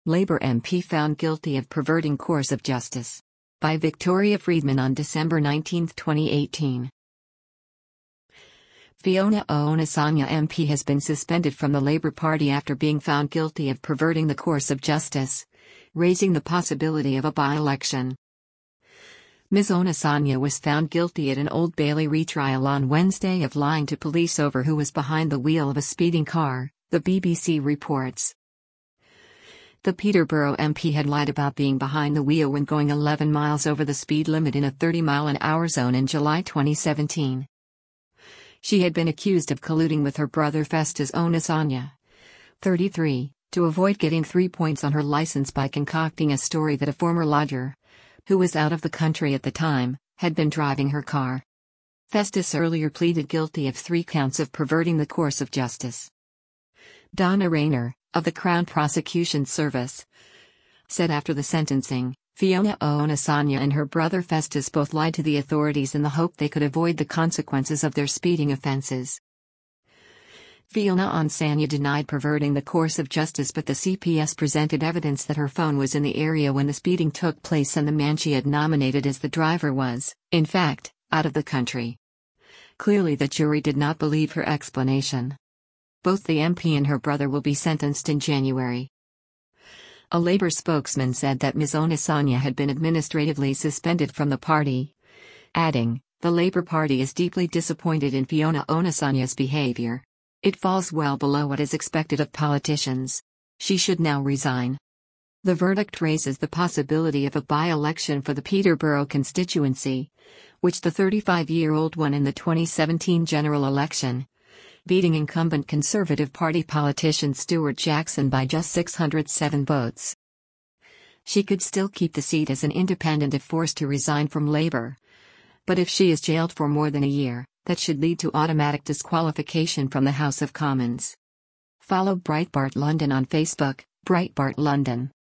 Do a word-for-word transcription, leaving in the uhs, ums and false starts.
Labour M P found guilty of perverting course of justice. By Victoria Friedman on December nineteenth, twenty eighteen. Fiona Onasanya M P has been suspended from the Labour Party after being found guilty of perverting the course of justice, raising the possibility of a by-election. Miz Onasanya was found guilty at an Old Bailey retrial on Wednesday of lying to police over who was behind the wheel of a speeding car, the B B C reports. The Peterborough M P had lied about being behind the wheel when going eleven miles over the speed limit in a thirty mile an hour zone in July twenty seventeen. She had been accused of colluding with her brother Festus Onasanya, thirty-three, to avoid getting three points on her license by concocting a story that a former lodger, who was out of the country at the time, had been driving her car. Festus earlier pleaded guilty of three counts of perverting the course of justice. Donna Rayner, of the Crown Prosecution Service, said after the sentencing, Fiona Onasanya and her brother Festus both lied to the authorities in the hope they could avoid the consequences of their speeding offences. Fiona Onasanya denied perverting the course of justice, but the C P S presented evidence that her phone was in the area when the speeding took place and the man she had nominated as the driver was, in fact, out of the country. Clearly the jury did not believe her explanation. Both the M P and her brother will be sentenced in January. A Labour spokesman said that Miz Onasanya had been administratively suspended from the party, adding, "The Labour Party is deeply disappointed in Fiona Onasanya's behaviour. It falls well below what is expected of politicians. She should now resign." The verdict raises the possibility of a by-election for the Peterborough constituency, which the thirty-five-year-old won in the twenty seventeen general election, beating incumbent Conservative Party politician Stuart Jackson by just six hundred seven votes. She could still keep the seat as an independent if forced to resign from Labour. But if she is jailed for more than a year, that should lead to automatic disqualification from the House of Commons. Follow Breitbart London on Facebook, Breitbart London.